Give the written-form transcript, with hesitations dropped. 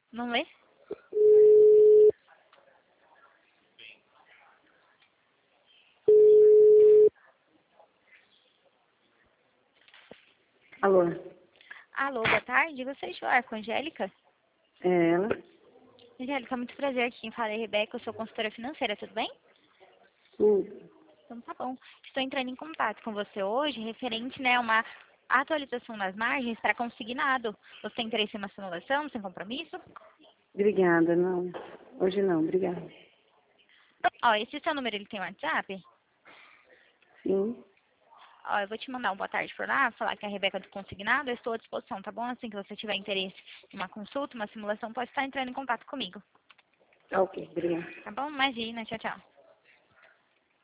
Não lê? Alô? Alô, boa tarde. Gostaria de falar com a Angélica? É ela? Angélica, muito prazer aqui. Quem fala é Rebeca, eu sou consultora financeira, tudo bem? Sim. Então tá bom. Estou entrando em contato com você hoje, referente, né, a uma atualização das margens para consignado. Você tem interesse em uma simulação, sem compromisso? Obrigada, não. Hoje não, obrigada. Ó, esse seu número, ele tem WhatsApp? Sim. Ó, eu vou te mandar um boa tarde por lá, falar que é a Rebeca do Consignado, eu estou à disposição, tá bom? Assim que você tiver interesse em uma consulta, uma simulação, pode estar entrando em contato comigo, Tá ok, obrigada. tá bom? Imagina, tchau, tchau.